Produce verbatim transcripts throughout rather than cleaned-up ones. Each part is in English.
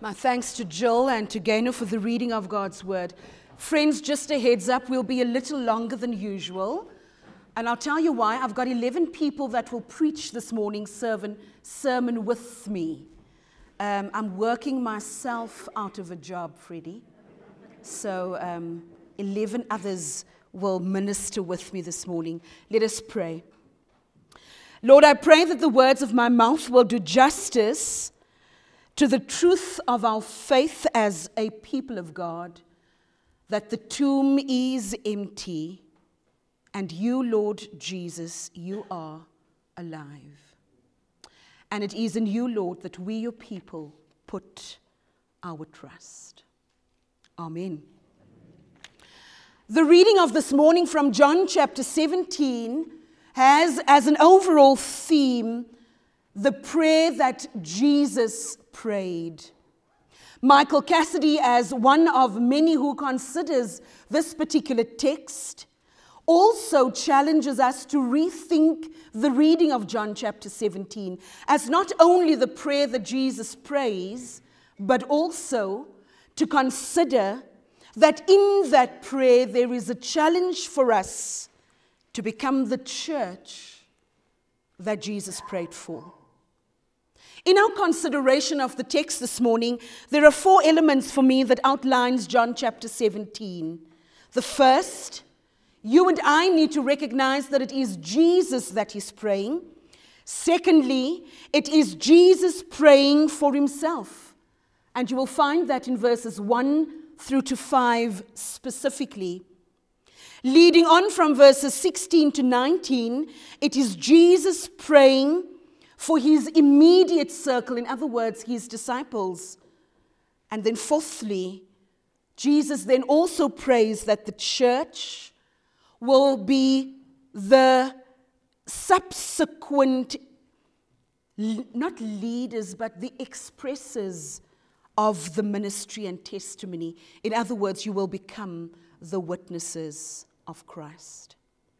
My thanks to Jill and to Gaynor for the reading of God's word. Friends, just a heads up, we'll be a little longer than usual. And I'll tell you why. I've got eleven people that will preach this morning's sermon, sermon with me. Um, I'm working myself out of a job, Freddie. So um, eleven others will minister with me this morning. Let us pray. Lord, I pray that the words of my mouth will do justice to the truth of our faith as a people of God, that the tomb is empty, and you, Lord Jesus, you are alive. And it is in you, Lord, that we, your people, put our trust. Amen. The reading of this morning from John chapter seventeen has as an overall theme the prayer that Jesus prayed. Michael Cassidy, as one of many who considers this particular text, also challenges us to rethink the reading of John chapter seventeen as not only the prayer that Jesus prays, but also to consider that in that prayer there is a challenge for us to become the church that Jesus prayed for. In our consideration of the text this morning, there are four elements for me that outlines John chapter seventeen. The first, you and I need to recognize that it is Jesus that is praying. Secondly, it is Jesus praying for himself. And you will find that in verses one through to five specifically. Leading on from verses sixteen to nineteen, it is Jesus praying for his immediate circle, in other words, his disciples. And then fourthly, Jesus then also prays that the church will be the subsequent, not leaders, but the expressors of the ministry and testimony. In other words, you will become the witnesses of Christ.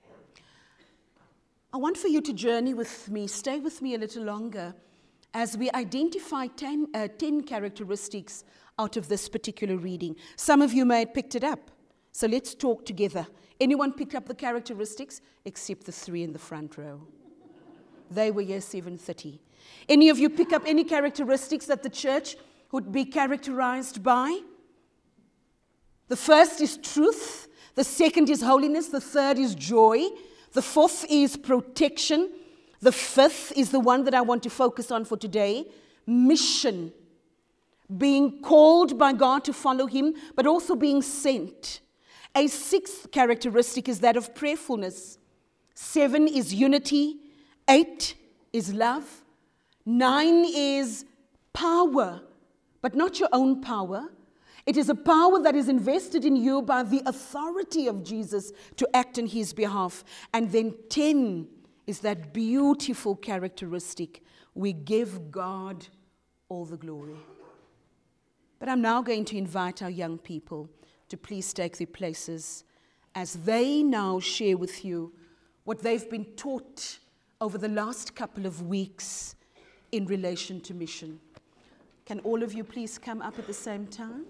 I want for you to journey with me, stay with me a little longer as we identify ten, uh, ten characteristics out of this particular reading. Some of you may have picked it up, so let's talk together. Anyone picked up the characteristics? Except the three in the front row. They were here seven thirty. Any of you pick up any characteristics that the church would be characterized by? The first is truth. The second is holiness. The third is joy. The fourth is protection. The fifth is the one that I want to focus on for today, mission. Being called by God to follow him, but also being sent. A sixth characteristic is that of prayerfulness. Seven is unity. Eight is love. Nine is power, but not your own power. It is a power that is invested in you by the authority of Jesus to act on his behalf. And then ten is that beautiful characteristic. We give God all the glory. But I'm now going to invite our young people to please take their places as they now share with you what they've been taught over the last couple of weeks in relation to mission. Can all of you please come up at the same time?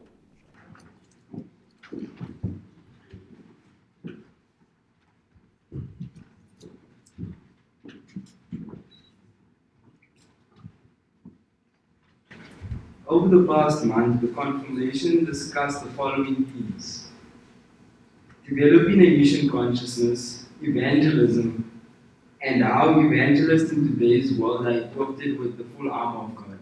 Over the past month, the Confirmation discussed the following themes: developing a mission consciousness, evangelism, and how evangelists in today's world are equipped with the full armor of God.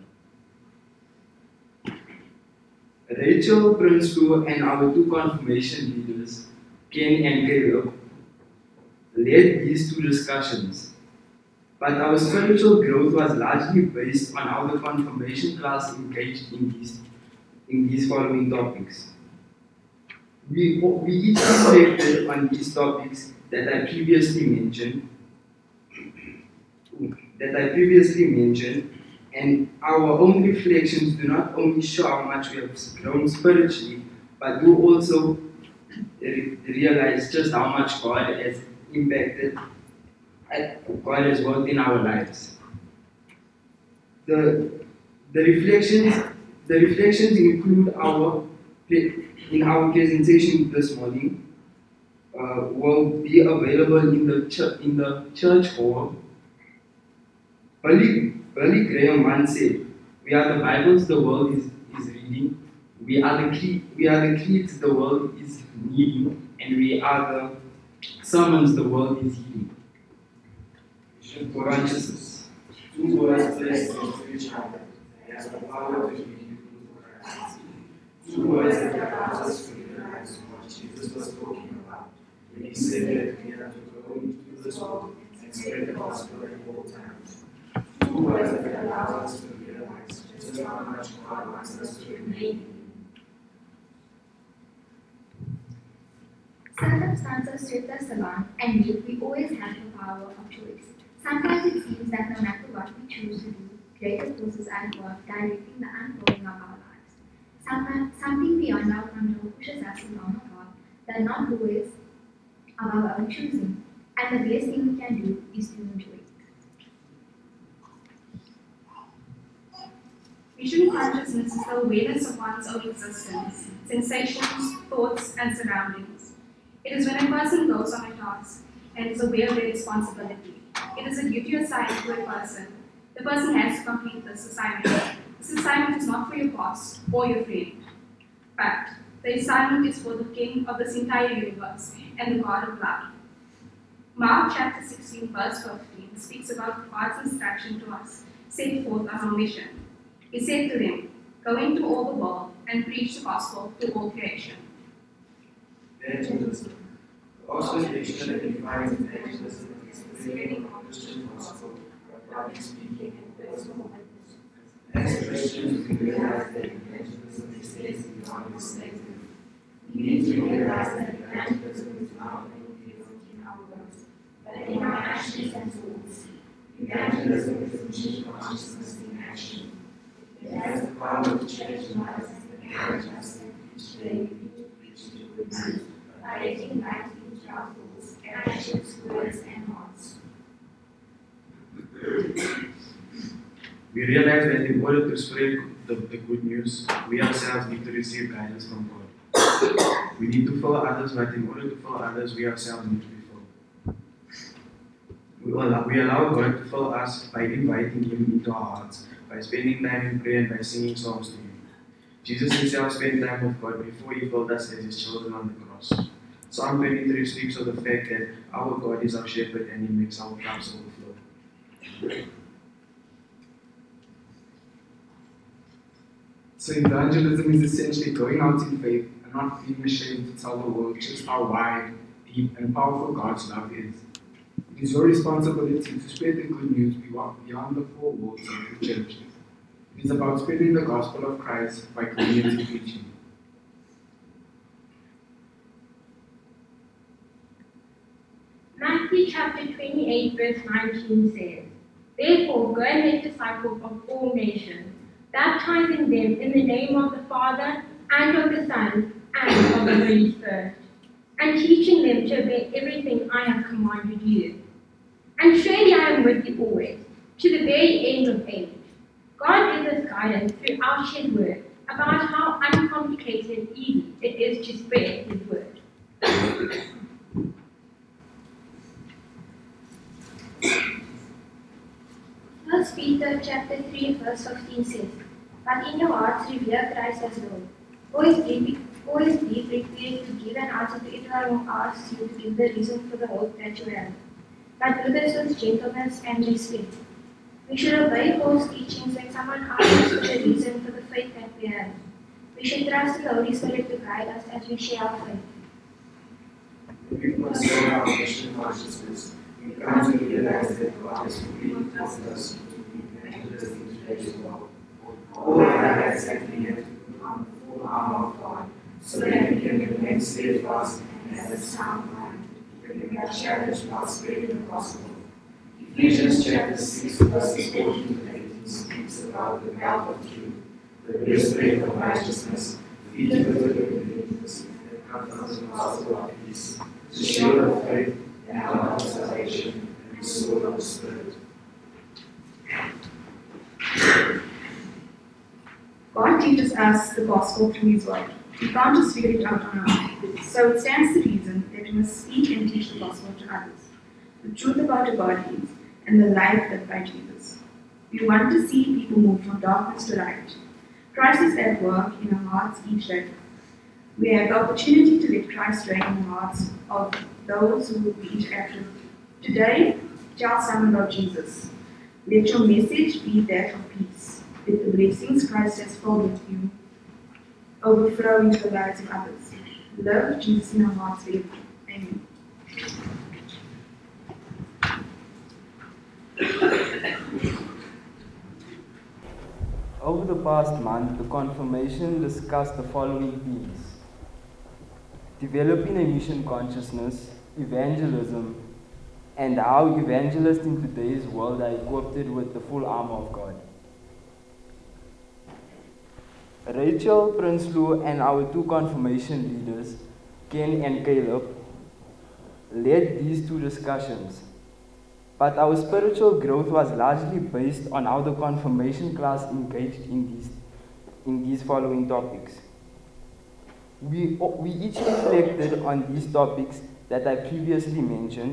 Rachel Prinsloo and our two confirmation leaders, Ken and Caleb, led these two discussions, but our spiritual growth was largely based on how the confirmation class engaged in these, in these following topics. We, we each reflected on these topics that I previously mentioned, that I previously mentioned, and our own reflections do not only show how much we have grown spiritually, but do also re- realize just how much God has impacted, God has worked in our lives. The, the reflections The reflections include our in our presentation this morning uh, will be available in the ch- in the church hall. Billy, Billy Graham once said, "We are the Bibles the world is, is reading. We are the cre- we are the creeds the world is needing, and we are the sermons the world is heeding." Consciousness. Two words placed into each other has the power to be Christ. Two words that allow us to realize what Jesus was talking about when he said that we have to go into this world and spread the gospel at all times. Two words that allow us to realize just how much God wants us to remain. Circumstances sweep us along, and yet we always have the power of choice. Sometimes it seems that no matter what we choose to do, greater forces are at work directing the unfolding of our lives. Sometimes something beyond our control pushes us along a path that not always of our own choosing, and the best thing we can do is to enjoy it. Vision consciousness is the awareness of one's own existence, sensations, thoughts, and surroundings. It is when a person goes on a task and is aware of their responsibility. It is a duty assigned to a person. The person has to complete this assignment. This assignment is not for your boss or your friend. But the assignment is for the King of this entire universe and the God of love. Mark chapter sixteen, verse fifteen speaks about God's instruction to us, set forth on our mission. He said to them, "Go into all the world and preach the gospel to all creation." Evangelism. The Oxford Dictionary defines evangelism as the spreading of Christian gospel by public speaking and personal witness. As Christians, we realize that evangelism extends beyond this statement. We need to realize that evangelism is not only in our words, but in our actions and thoughts. Evangelism is vision consciousness in action. It has the power to change lives and encourage us each day to preach the good news, directing light into our thoughts, actions, words, and hearts. We realize that in order to spread the, the good news, we ourselves need to receive guidance from God. We need to fill others, but in order to fill others, we ourselves need to be filled. We allow, we allow God to fill us by inviting Him into our hearts, by spending time in prayer and by singing songs to Him. Jesus Himself spent time with God before He filled us as His children on the cross. Psalm twenty-three speaks of the fact that our God is our shepherd and He makes our cups overflow. So evangelism is essentially going out in faith and not feeling ashamed to tell the world just how wide, deep, and powerful God's love is. It is your responsibility to spread the good news beyond the four walls of the church. It is about spreading the gospel of Christ by community preaching. Matthew chapter twenty-eight, verse nineteen says, "Therefore go and make disciples of all nations, baptizing them in the name of the Father, and of the Son, and of the Holy Spirit, and teaching them to obey everything I have commanded you. And surely I am with you always, to the very end of age." God gives us guidance throughout His word about how uncomplicated and easy it is to spread His word. First Peter chapter three, verse fifteen says, "But in your hearts revere Christ as Lord. Always be, always be prepared to give an answer to everyone who asks you to give the reason for the hope that you have. But do this with gentleness and respect. We should obey false teachings when someone asks us for the reason for the faith that we have. We should trust in the Holy Spirit to guide us as we share our faith." When we consider our mission consciousness, we come to realize that God has really trusted us to be evangelists in today's world. All we have exactly yet to put on the full armor of God, so that we can remain steadfast and have a sound mind, when we are challenged while spreading the gospel. Ephesians chapter six, verses fourteen to eighteen speaks about the belt of truth, the breastplate of righteousness, feet fitted with repentance, that comes from the gospel of peace, the shield of faith, the helmet of salvation, and the sword of the Spirit. God teaches teaches us the gospel through his word. We can't just figure it out on our own. So it stands to reason that we must speak and teach the gospel to others. The truth about who God is and the life lived by Jesus. We want to see people move from darkness to light. Christ is at work in our hearts each day. We have the opportunity to let Christ reign in the hearts of those who we interact with. Today, tell someone about Jesus. Let your message be that of peace. Let the blessings Christ has filled with you overflow into the lives of others. Love Jesus in our hearts forever. Amen. Over the past month, the confirmation discussed the following themes: developing a mission consciousness, evangelism, and how evangelists in today's world are equipped with the full armor of God. Rachel Prinsloo and our two confirmation leaders, Ken and Caleb, led these two discussions. But our spiritual growth was largely based on how the confirmation class engaged in these, in these following topics. We, we each reflected on these topics that I previously mentioned,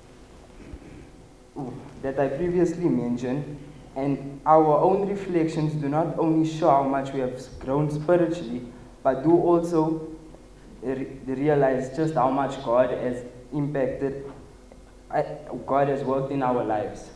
that I previously mentioned, and our own reflections do not only show how much we have grown spiritually, but do also re- realize just how much God has impacted, uh, God has worked in our lives.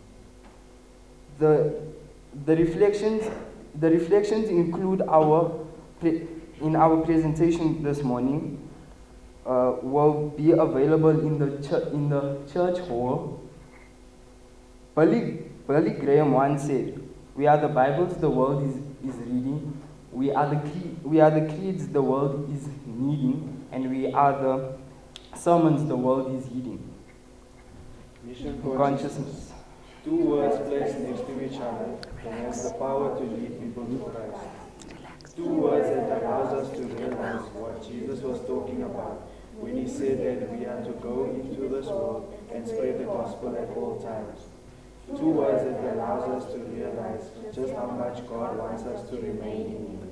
The, the reflections, the reflections include our, pre- in our presentation this morning, uh, will be available in the, ch- in the church hall. Billy Billy Graham once said, "We are the Bibles the world is, is reading, we are, the cre- we are the creeds the world is needing, and we are the sermons the world is heeding." Mission Consciousness. consciousness. Two words placed next to each other and has the power to lead people to Christ. Two words that allows us to realize what Jesus was talking about when he said that we are to go into this world and spread the gospel at all times. Two words that allows us to realize just how much God wants us to remain in Him.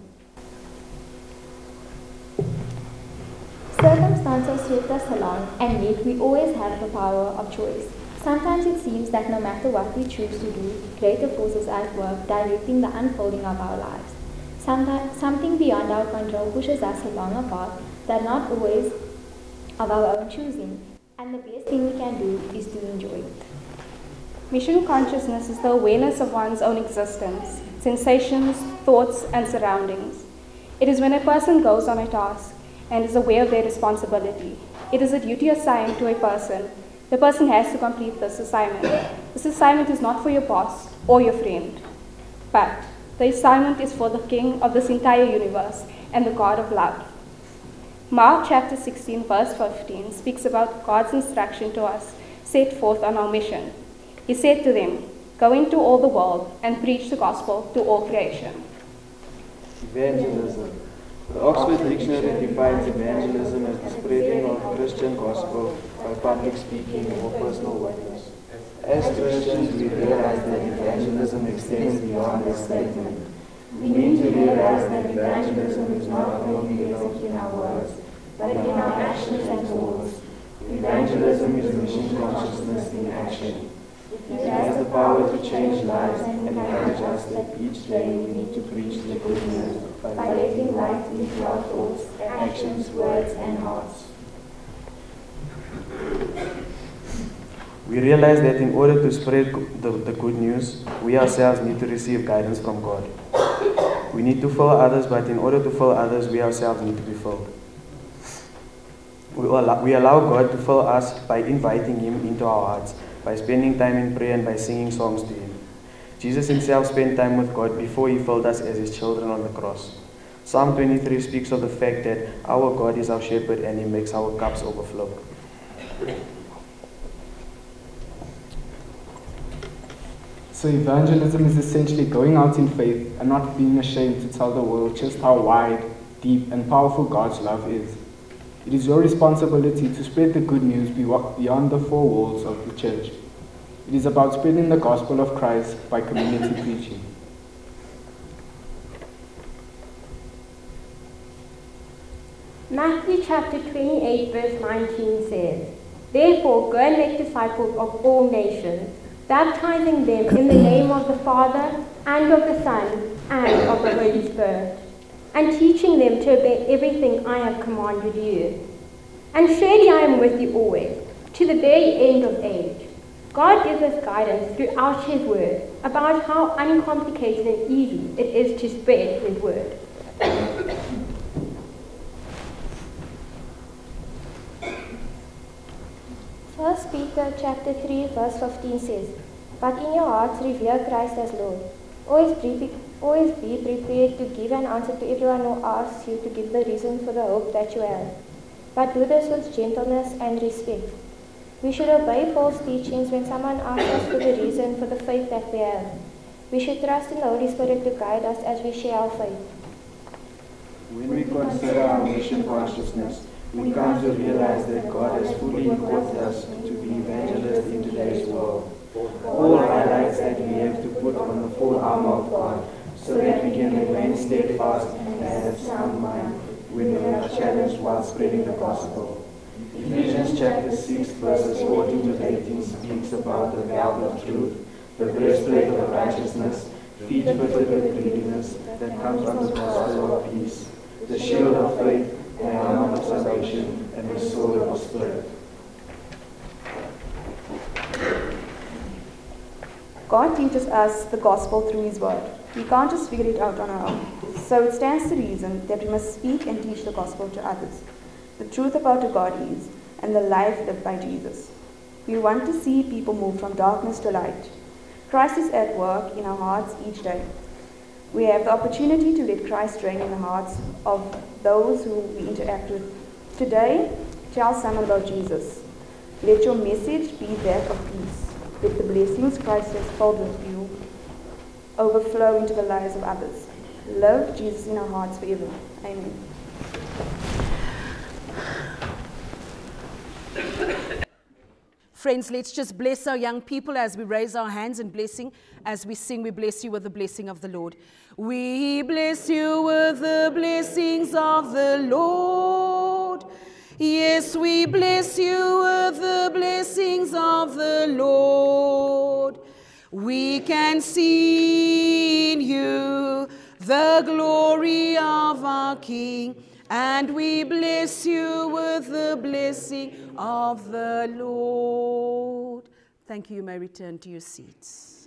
Circumstances sweep us along, and yet we always have the power of choice. Sometimes it seems that no matter what we choose to do, greater forces at work directing the unfolding of our lives. Sometimes something beyond our control pushes us along a path that not always of our own choosing, and the best thing we can do is to enjoy it. Mission consciousness is the awareness of one's own existence, sensations, thoughts, and surroundings. It is when a person goes on a task and is aware of their responsibility. It is a duty assigned to a person. The person has to complete this assignment. This assignment is not for your boss or your friend, but the assignment is for the King of this entire universe and the God of love. Mark chapter sixteen, verse fifteen speaks about God's instruction to us set forth on our mission. He said to them, "Go into all the world and preach the gospel to all creation." Evangelism. The Oxford Dictionary defines evangelism as the spreading of Christian gospel by public speaking or personal witness. As Christians, we realize that evangelism extends beyond this statement. We need to realize that evangelism is not only present in our words, but in our actions and thoughts. Evangelism is mission consciousness in action. It has the power to change lives and encourage us that each day we need to preach the good news by letting light into our thoughts, actions, words, and hearts. We realize that in order to spread the, the good news, we ourselves need to receive guidance from God. We need to fill others, but in order to fill others, we ourselves need to be filled. We allow, we allow God to fill us by inviting Him into our hearts, by spending time in prayer and by singing songs to Him. Jesus Himself spent time with God before He filled us as His children on the cross. Psalm twenty-three speaks of the fact that our God is our shepherd and He makes our cups overflow. So evangelism is essentially going out in faith and not being ashamed to tell the world just how wide, deep, and powerful God's love is. It is your responsibility to spread the good news beyond the four walls of the church. It is about spreading the gospel of Christ by community preaching. Matthew chapter twenty-eight verse nineteen says, "Therefore go and make disciples of all nations, baptizing them in the name of the Father and of the Son and of the Holy Spirit, and teaching them to obey everything I have commanded you. And surely I am with you always, to the very end of age." God gives us guidance throughout His Word about how uncomplicated and easy it is to spread His Word. First Peter chapter three verse fifteen says, "But in your hearts revere Christ as Lord. Always be, always be prepared to give an answer to everyone who asks you to give the reason for the hope that you have. But do this with gentleness and respect. We should obey false teachings when someone asks us for the reason for the faith that we have. We should trust in the Holy Spirit to guide us as we share our faith." When we consider our mission consciousness, we come to realize that God has fully equipped us to be evangelists in today's world. Paul highlights that we have to put on the full armor of God so that we can remain steadfast and have sound mind when we are challenged while spreading the gospel. Ephesians chapter six verses fourteen to eighteen speaks about the belt of truth, the breastplate of righteousness, feet fitted with readiness that comes from the gospel of peace, the shield of faith, the helmet of salvation, and the sword of the Spirit. God teaches us the gospel through His word. We can't just figure it out on our own. So it stands to reason that we must speak and teach the gospel to others. The truth about who God is and the life lived by Jesus. We want to see people move from darkness to light. Christ is at work in our hearts each day. We have the opportunity to let Christ reign in the hearts of those who we interact with. Today, tell someone about Jesus. Let your message be that of peace. Let the blessings Christ has filled with you overflow into the lives of others. Love Jesus in our hearts forever. Amen. Friends, let's just bless our young people as we raise our hands in blessing. As we sing, we bless you with the blessing of the Lord. We bless you with the blessings of the Lord. Yes, we bless you with the blessings of the Lord. We can see in you the glory of our King, and we bless you with the blessing of the Lord. Thank you. You may return to your seats.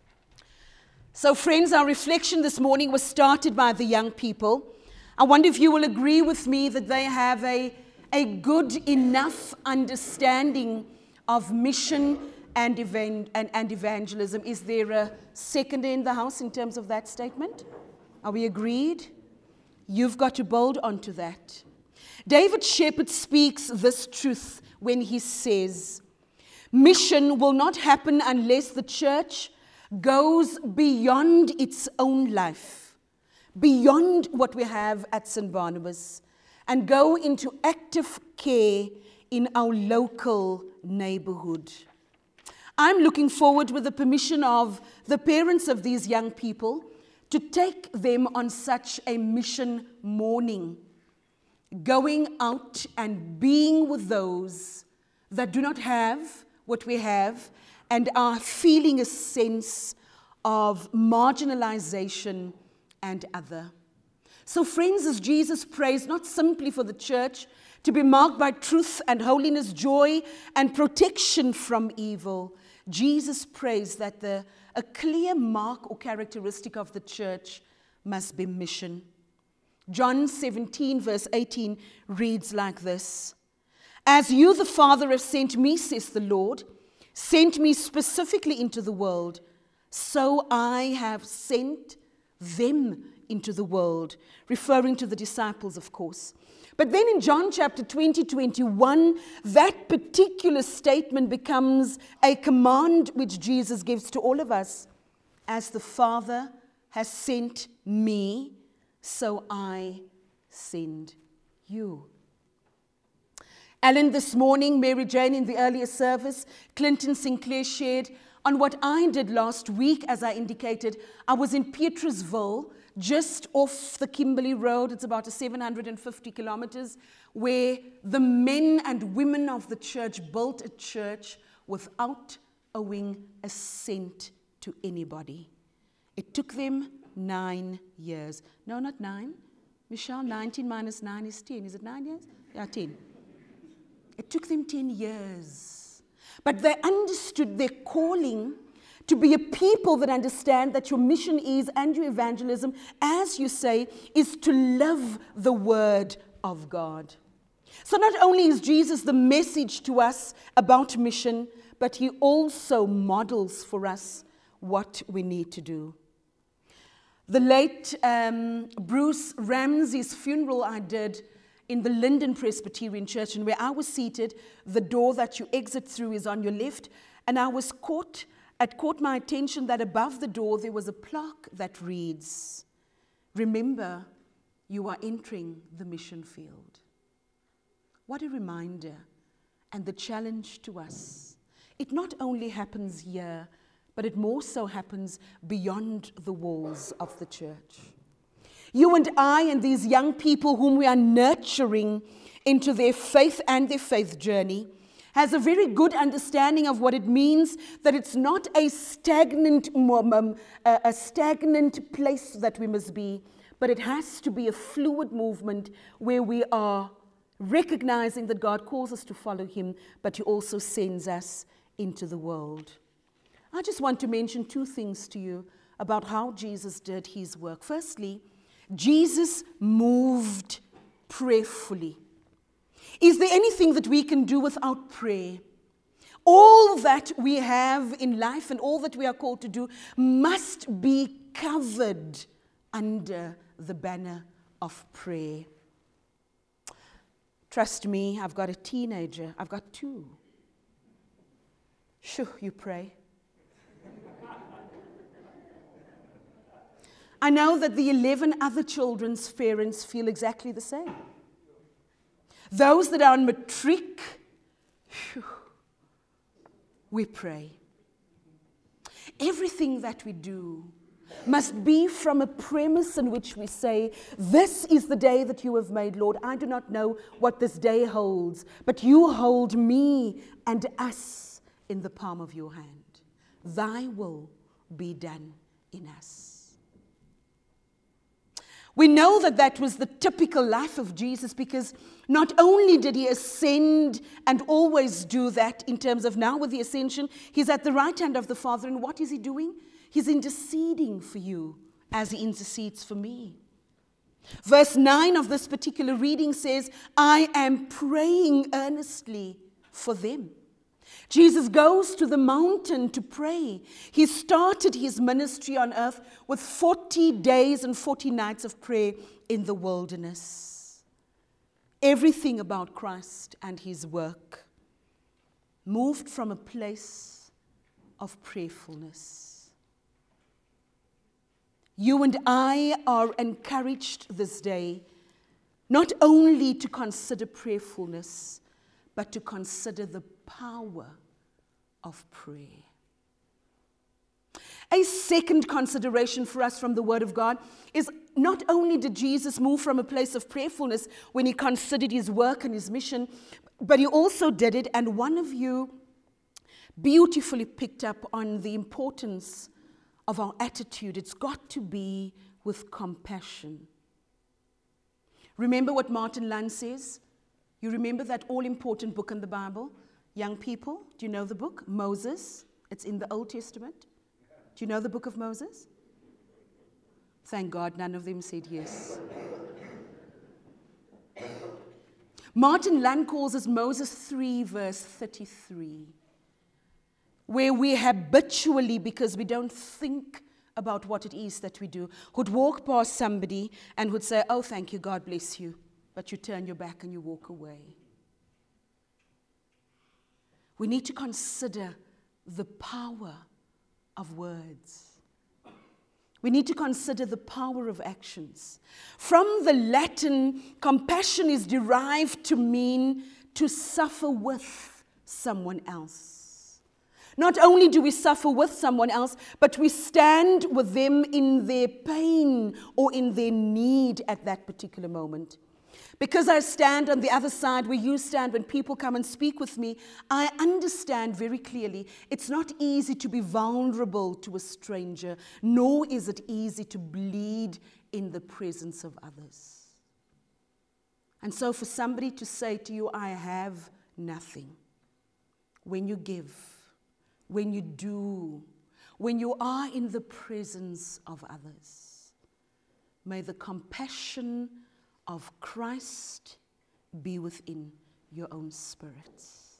So, friends, our reflection this morning was started by the young people. I wonder if you will agree with me that they have a, a good enough understanding of mission and, evan- and, and evangelism. Is there a second in the house in terms of that statement? Are we agreed? You've got to bold onto that. David Shepherd speaks this truth when he says, mission will not happen unless the church goes beyond its own life, beyond what we have at Saint Barnabas, and go into active care in our local neighborhood. I'm looking forward, with the permission of the parents of these young people, to take them on such a mission morning, going out and being with those that do not have what we have and are feeling a sense of marginalization and other. So, friends, as Jesus prays not simply for the church to be marked by truth and holiness, joy and protection from evil, Jesus prays that the, a clear mark or characteristic of the church must be mission. John seventeen verse eighteen reads like this: "As you, the Father, have sent me, says the Lord, sent me specifically into the world, so I have sent them into the world," referring to the disciples, of course. But then in John chapter twenty, twenty-one, that particular statement becomes a command which Jesus gives to all of us. As the Father has sent me, so I send you. Alan this morning, Mary Jane in the earlier service, Clinton Sinclair shared on what I did last week. As I indicated, I was in Pietersville just off the Kimberley Road. It's about a seven hundred fifty kilometers, where the men and women of the church built a church without owing a cent to anybody. It took them nine years. No, not nine. Michelle, nineteen minus nine is ten. Is it nine years? Yeah, ten. It took them ten years. But they understood their calling to be a people that understand that your mission is, and your evangelism, as you say, is to live the word of God. So not only is Jesus the message to us about mission, but he also models for us what we need to do. The late um, Bruce Ramsey's funeral I did in the Linden Presbyterian Church, and where I was seated, the door that you exit through is on your left, and I was caught, it caught my attention that above the door there was a plaque that reads, "Remember, you are entering the mission field." What a reminder and the challenge to us. It not only happens here, but it more so happens beyond the walls of the church. You and I and these young people whom we are nurturing into their faith and their faith journey has a very good understanding of what it means that it's not a stagnant, um, a stagnant place that we must be, but it has to be a fluid movement where we are recognizing that God calls us to follow him, but he also sends us into the world. I just want to mention two things to you about how Jesus did his work. Firstly, Jesus moved prayerfully. Is there anything that we can do without prayer? All that we have in life and all that we are called to do must be covered under the banner of prayer. Trust me, I've got a teenager. I've got two. Shoo, you pray. I know that the eleven other children's parents feel exactly the same. Those that are on matric, whew, we pray. Everything that we do must be from a premise in which we say, this is the day that you have made, Lord. I do not know what this day holds, but you hold me and us in the palm of your hand. Thy will be done in us. We know that that was the typical life of Jesus, because not only did he ascend and always do that in terms of now with the ascension, he's at the right hand of the Father, and what is he doing? He's interceding for you as he intercedes for me. Verse nine of this particular reading says, I am praying earnestly for them. Jesus goes to the mountain to pray. He started his ministry on earth with forty days and forty nights of prayer in the wilderness. Everything about Christ and his work moved from a place of prayerfulness. You and I are encouraged this day not only to consider prayerfulness, but to consider the power of prayer. A second consideration for us from the Word of God is not only did Jesus move from a place of prayerfulness when he considered his work and his mission, but he also did it, and one of you beautifully picked up on the importance of our attitude. It's got to be with compassion. Remember what Martin Lund says? You remember that all-important book in the Bible? Young people, do you know the book? Moses. It's in the Old Testament. Do you know the book of Moses? Thank God none of them said yes. Martin Lund calls us Moses three, verse thirty-three, where we habitually, because we don't think about what it is that we do, would walk past somebody and would say, oh, thank you, God bless you. But you turn your back and you walk away. We need to consider the power of words. We need to consider the power of actions. From the Latin, compassion is derived to mean to suffer with someone else. Not only do we suffer with someone else, but we stand with them in their pain or in their need at that particular moment. Because I stand on the other side where you stand when people come and speak with me, I understand very clearly it's not easy to be vulnerable to a stranger, nor is it easy to bleed in the presence of others. And so for somebody to say to you, I have nothing, when you give, when you do, when you are in the presence of others, may the compassion of Christ be within your own spirits.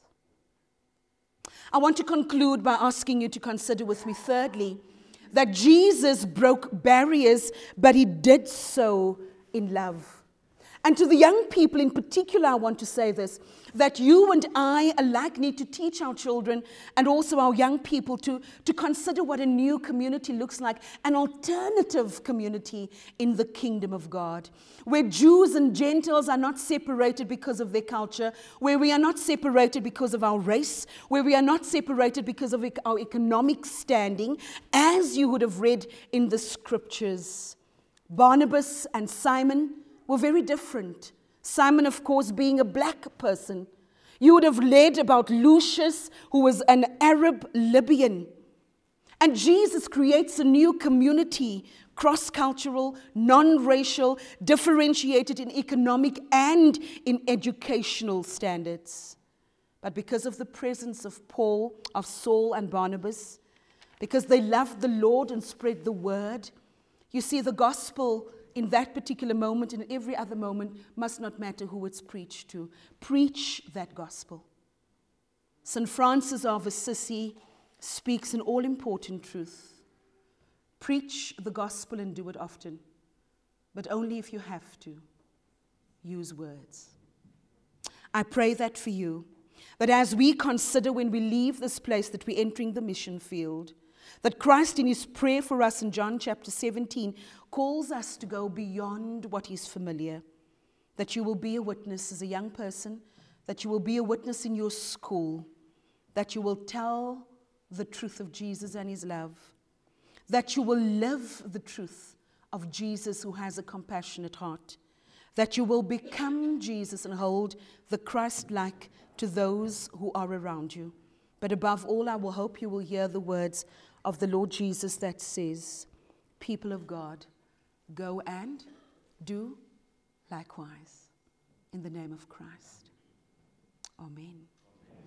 I want to conclude by asking you to consider with me, thirdly, that Jesus broke barriers, but he did so in love. And to the young people in particular, I want to say this, that you and I alike need to teach our children and also our young people to, to consider what a new community looks like, an alternative community in the kingdom of God, where Jews and Gentiles are not separated because of their culture, where we are not separated because of our race, where we are not separated because of our economic standing, as you would have read in the scriptures. Barnabas and Simon were very different. Simon, of course, being a black person. You would have read about Lucius, who was an Arab Libyan. And Jesus creates a new community, cross-cultural, non-racial, differentiated in economic and in educational standards. But because of the presence of Paul, of Saul and Barnabas, because they loved the Lord and spread the word, you see, the gospel in that particular moment and every other moment must not matter who it's preached to. Preach that gospel. Saint Francis of Assisi speaks an all-important truth. Preach the gospel and do it often, but only if you have to. Use words. I pray that for you, that as we consider when we leave this place that we're entering the mission field, that Christ in his prayer for us in John chapter seventeen calls us to go beyond what is familiar, that you will be a witness as a young person, that you will be a witness in your school, that you will tell the truth of Jesus and his love, that you will live the truth of Jesus who has a compassionate heart, that you will become Jesus and hold the Christ-like to those who are around you. But above all, I will hope you will hear the words of the Lord Jesus that says, people of God, go and do likewise in the name of Christ. Amen.